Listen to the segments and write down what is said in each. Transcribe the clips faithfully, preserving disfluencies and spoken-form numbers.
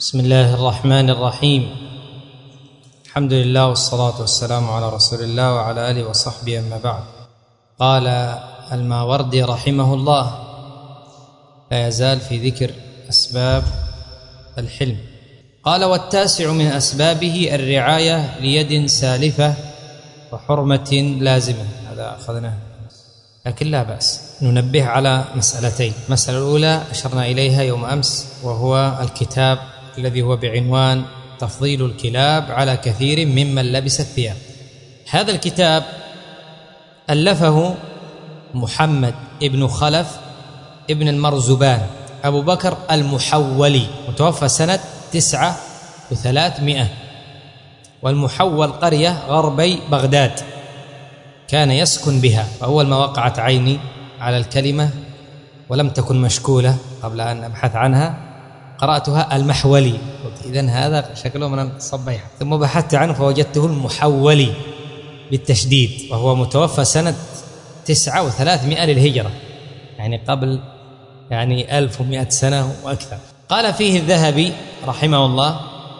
بسم الله الرحمن الرحيم. الحمد لله والصلاة والسلام على رسول الله وعلى آله وصحبه، أما بعد. قال الماوردي رحمه الله: لا يزال في ذكر أسباب الحلم. قال: والتاسع من أسبابه الرعاية ليد سالفة وحرمة لازمة. هذا أخذناه، لكن لا بأس ننبه على مسألتين. المسألة الأولى أشرنا إليها يوم أمس، وهو الكتاب الذي هو بعنوان تفضيل الكلاب على كثير ممن لبس الثياب. هذا الكتاب ألفه محمد ابن خلف ابن المرزبان أبو بكر المحولي، متوفى سنة تسعة وثلاثمائة، والمحول قرية غربي بغداد كان يسكن بها، فأول ما وقعت عيني على الكلمة ولم تكن مشكولة قبل أن أبحث عنها قرأتها المحولي، قلت إذن هذا شكله من الصبيحة، ثم بحثت عنه فوجدته المحولي بالتشديد، وهو متوفى سنة تسعة وثلاثمائة للهجرة، يعني قبل يعني ألف ومائة سنة وأكثر. قال فيه الذهبي رحمه الله،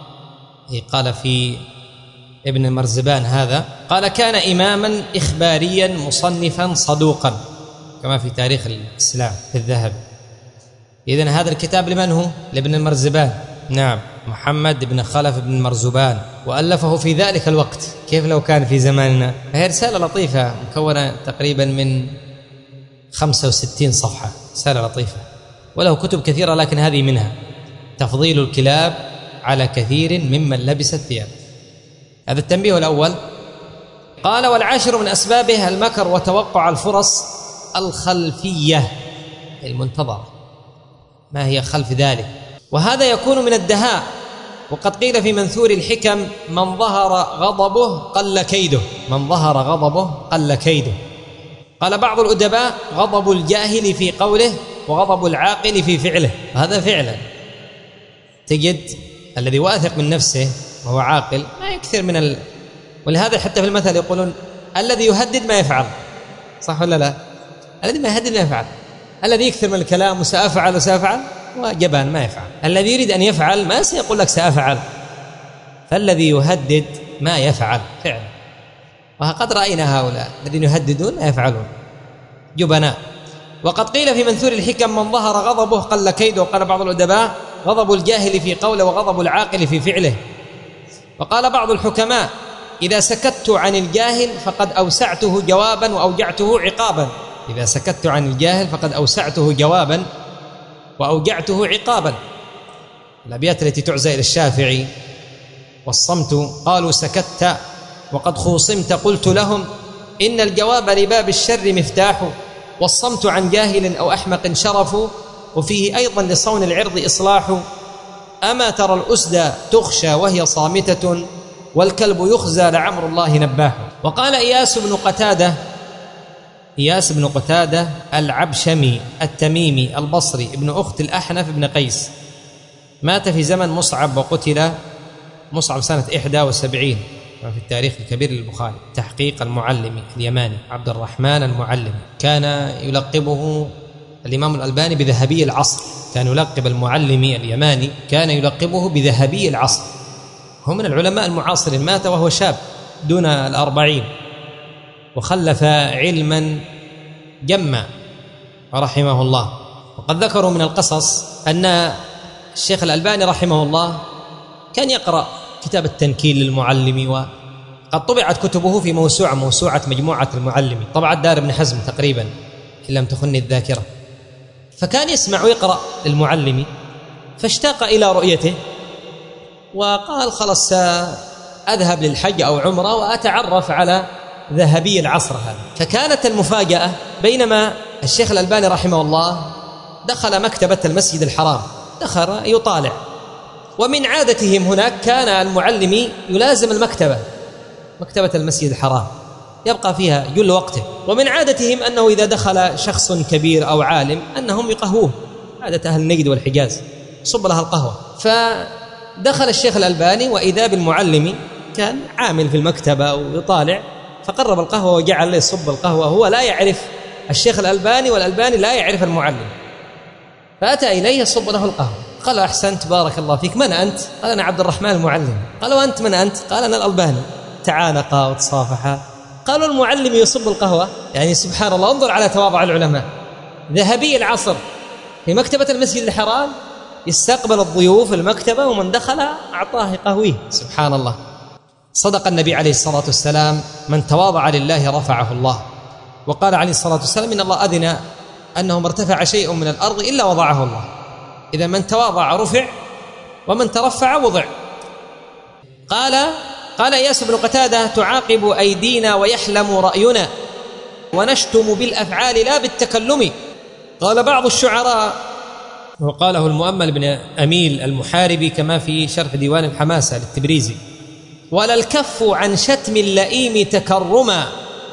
قال في ابن المرزبان هذا، قال: كان إماما إخباريا مصنفا صدوقا، كما في تاريخ الإسلام في الذهبي. إذن هذا الكتاب لمن هو؟ لابن المرزبان، نعم، محمد بن خلف بن المرزبان، وألفه في ذلك الوقت. كيف لو كان في زماننا؟ فهي رسالة لطيفة مكونة تقريبا من خمسة وستين صفحة، رسالة لطيفة، وله كتب كثيرة، لكن هذه منها: تفضيل الكلاب على كثير ممن لبس الثياب. هذا التنبيه الأول. قال: والعاشر من أسبابه المكر وتوقع الفرص الخلفية المنتظرة. ما هي خلف ذلك؟ وهذا يكون من الدهاء، وقد قيل في منثور الحكم: من ظهر غضبه قل كيده، من ظهر غضبه قل كيده. قال بعض الأدباء: غضب الجاهل في قوله وغضب العاقل في فعله. هذا فعلا تجد الذي واثق من نفسه وهو عاقل ما يكثر من ال... ولهذا حتى في المثل يقولون: الذي يهدد ما يفعل، صح ولا لا؟ الذي ما يهدد ما يفعل، الذي يكثر من الكلام وسأفعل وسأفعل وجبان ما يفعل. الذي يريد أن يفعل ما سيقول لك سأفعل، فالذي يهدد ما يفعل فعلا. وقد رأينا هؤلاء الذين يهددون ما يفعلون، جبناء. وقد قيل في منثور الحكم: من ظهر غضبه قل كيده. وقال بعض الأدباء: غضب الجاهل في قوله وغضب العاقل في فعله. وقال بعض الحكماء: إذا سكت عن الجاهل فقد أوسعته جوابا وأوجعته عقابا. إذا سكت عن الجاهل فقد أوسعته جوابا وأوجعته عقابا. الأبيات التي تعزى إلى الشافعي: والصمت قالوا سكت وقد خوصمت قلت لهم إن الجواب لباب الشر مفتاح، والصمت عن جاهل أو أحمق شرف، وفيه أيضا لصون العرض إصلاح. أما ترى الأسدى تخشى وهي صامتة، والكلب يخزى لعمر الله نباه. وقال إياس بن قتادة، إياس بن قتادة العبشمي التميمي البصري ابن أخت الأحنف بن قيس، مات في زمن مصعب، وقتل مصعب سنة إحدى وسبعين، في التاريخ الكبير للبخاري، تحقيق المعلمي اليماني عبد الرحمن المعلمي. كان يلقبه الإمام الألباني بذهبي العصر، كان يلقب المعلمي اليماني كان يلقبه بذهبي العصر. هو من العلماء المعاصرين، مات وهو شاب دون الأربعين، وخلف علما جما رحمه الله. وقد ذكروا من القصص أن الشيخ الألباني رحمه الله كان يقرأ كتاب التنكيل للمعلم، وقد طبعت كتبه في موسوعة موسوعة مجموعة المعلم، طبعت دار ابن حزم تقريبا إن لم تخني الذاكرة. فكان يسمع ويقرأ للمعلم، فاشتاق إلى رؤيته، وقال: خلص سأذهب للحج أو عمرة وأتعرف على ذهبي العصر هذا. فكانت المفاجأة بينما الشيخ الألباني رحمه الله دخل مكتبة المسجد الحرام، دخل يطالع، ومن عادتهم هناك كان المعلم يلازم المكتبة، مكتبة المسجد الحرام، يبقى فيها جل وقته. ومن عادتهم أنه إذا دخل شخص كبير أو عالم أنهم يقهوه، عادة أهل النجد والحجاز، صب لها القهوة. فدخل الشيخ الألباني وإذا بالمعلم كان عامل في المكتبة ويطالع، فقرب القهوة وجعل له يصب القهوة، هو لا يعرف الشيخ الألباني والألباني لا يعرف المعلم، فأتى إليه يصب له القهوة. قال أحسنت بارك الله فيك، من أنت؟ قال أنا عبد الرحمن المعلم. قال وأنت من أنت؟ قال أنا الألباني. تعانقا وتصافحا. قالوا المعلم يصب القهوة، يعني سبحان الله، انظر على تواضع العلماء. ذهبي العصر في مكتبة المسجد الحرام يستقبل الضيوف المكتبة، ومن دخل أعطاه قهويه. سبحان الله. صدق النبي عليه الصلاة والسلام: من تواضع لله رفعه الله. وقال عليه الصلاة والسلام: إن الله أذن أنه ما ارتفع شيء من الأرض إلا وضعه الله. إذا من تواضع رفع، ومن ترفع وضع. قال قال إياس بن قتادة: تعاقب أيدينا ويحلم رأينا ونشتم بالأفعال لا بالتكلم. قال بعض الشعراء، وقاله المؤمل بن أميل المحاربي كما في شرح ديوان الحماسة للتبريزي: ولا الكف عن شتم اللئيم تكرما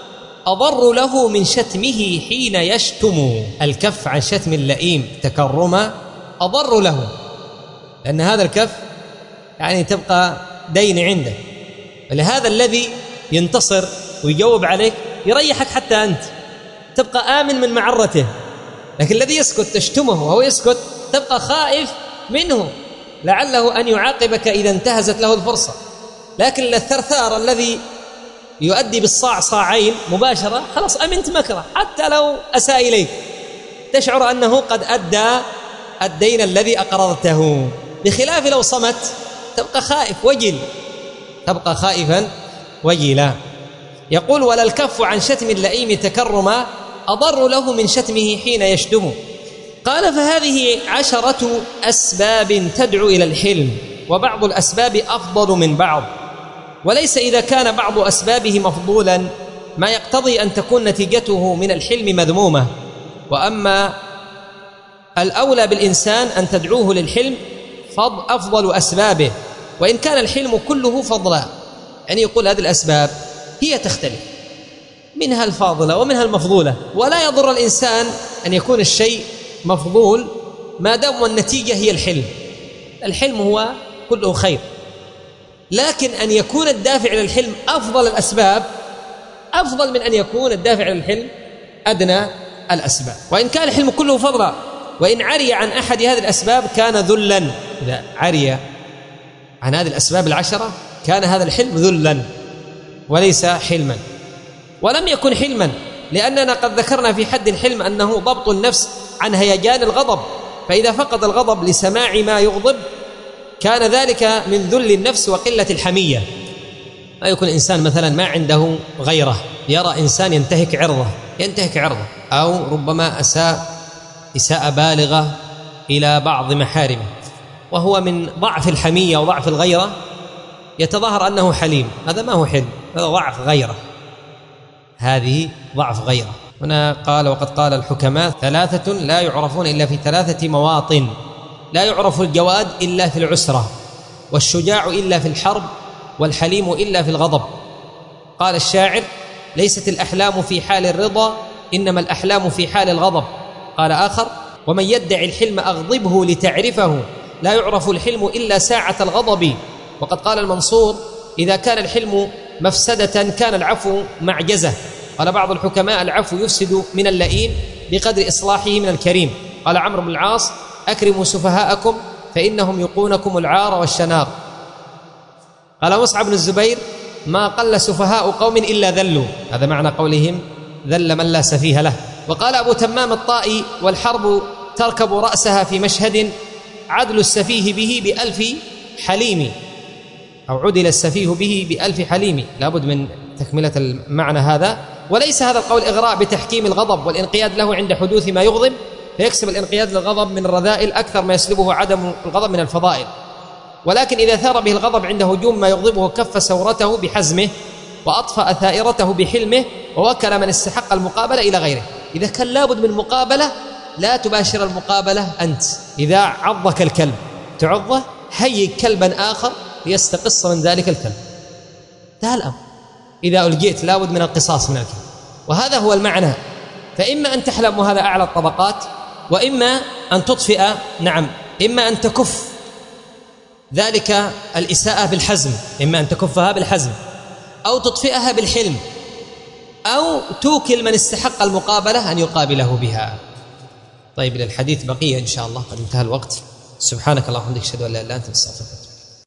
أضر له من شتمه حين يشتم. الكف عن شتم اللئيم تكرما أضر له، لأن هذا الكف يعني تبقى دين عنده، ولهذا الذي ينتصر ويجاوب عليك يريحك حتى أنت تبقى آمن من معرته، لكن الذي يسكت تشتمه وهو يسكت تبقى خائف منه لعله أن يعاقبك إذا انتهزت له الفرصة. لكن الثرثار الذي يؤدي بالصاع صاعين مباشرة خلاص أمنت مكره، حتى لو أساء إليك تشعر أنه قد أدى الدين الذي أقرضته، بخلاف لو صمت تبقى خائف وجل، تبقى خائفا وجلا. يقول: ولا الكف عن شتم اللئيم تكرما أضر له من شتمه حين يشتم. قال: فهذه عشرة أسباب تدعو إلى الحلم، وبعض الأسباب أفضل من بعض، وليس إذا كان بعض أسبابه مفضولا ما يقتضي أن تكون نتيجته من الحلم مذمومة. وأما الأولى بالإنسان أن تدعوه للحلم أفضل أسبابه، وإن كان الحلم كله فضلا. يعني يقول هذه الأسباب هي تختلف، منها الفاضلة ومنها المفضولة، ولا يضر الإنسان أن يكون الشيء مفضول ما دام النتيجة هي الحلم. الحلم هو كله خير، لكن أن يكون الدافع للحلم أفضل الأسباب أفضل من أن يكون الدافع للحلم أدنى الأسباب. وإن كان الحلم كله فضلا، وإن عري عن أحد هذه الأسباب كان ذلا. إذا عري عن هذه الأسباب العشرة كان هذا الحلم ذلا وليس حلما، ولم يكن حلما، لأننا قد ذكرنا في حد الحلم أنه ضبط النفس عن هيجان الغضب، فإذا فقد الغضب لسماع ما يغضب كان ذلك من ذل النفس وقلة الحمية. ما يكون إنسان مثلا ما عنده غيره، يرى إنسان ينتهك عرضه ينتهك عرضه أو ربما أساء إساءة بالغة إلى بعض محارمه، وهو من ضعف الحمية وضعف الغيرة يتظاهر أنه حليم. هذا ما هو حلم، هذا ضعف غيرة، هذه ضعف غيرة. هنا قال: وقد قال الحكماء: ثلاثة لا يعرفون إلا في ثلاثة مواطن، لا يعرف الجواد إلا في العسرة، والشجاع إلا في الحرب، والحليم إلا في الغضب. قال الشاعر: ليست الأحلام في حال الرضا، إنما الأحلام في حال الغضب. قال آخر: ومن يدعي الحلم أغضبه لتعرفه، لا يعرف الحلم إلا ساعة الغضب. وقد قال المنصور: إذا كان الحلم مفسدة كان العفو معجزة. قال بعض الحكماء: العفو يفسد من اللئيم بقدر إصلاحه من الكريم. قال عمرو بن العاص: أكرموا سفهاءكم فإنهم يقونكم العار والشنار. قال مصعب بن الزبير: ما قل سفهاء قوم إلا ذلوا. هذا معنى قولهم: ذل من لا سفيه له. وقال أبو تمام الطائي: والحرب تركب رأسها في مشهد، عدل السفيه به بألف حليم، أو عدل السفيه به بألف حليم. لابد من تكملة المعنى هذا. وليس هذا القول إغراء بتحكيم الغضب والانقياد له عند حدوث ما يغضب، فيكسب الانقياد للغضب من الرذائل أكثر ما يسلبه عدم الغضب من الفضائل. ولكن إذا ثار به الغضب عند هجوم ما يغضبه كف سورته بحزمه، وأطفأ ثائرته بحلمه، ووكل من استحق المقابلة إلى غيره. إذا كان لابد من مقابلة لا تباشر المقابلة أنت. إذا عضك الكلب تعضه، هيئ كلبا آخر ليستقص من ذلك الكلب. ده الأمر. إذا ألقيت لابد من القصاص من الكلب، وهذا هو المعنى. فإما أن تحلم، وهذا أعلى الطبقات، وإما أن تطفئ، نعم، إما أن تكف ذلك الإساءة بالحزم، إما أن تكفها بالحزم أو تطفئها بالحلم، أو توكل من استحق المقابلة أن يقابله بها. طيب، للحديث بقية إن شاء الله، قد انتهى الوقت. سبحانك اللهم وبحمدك اشهد ان لا اله الا انت استغفرك.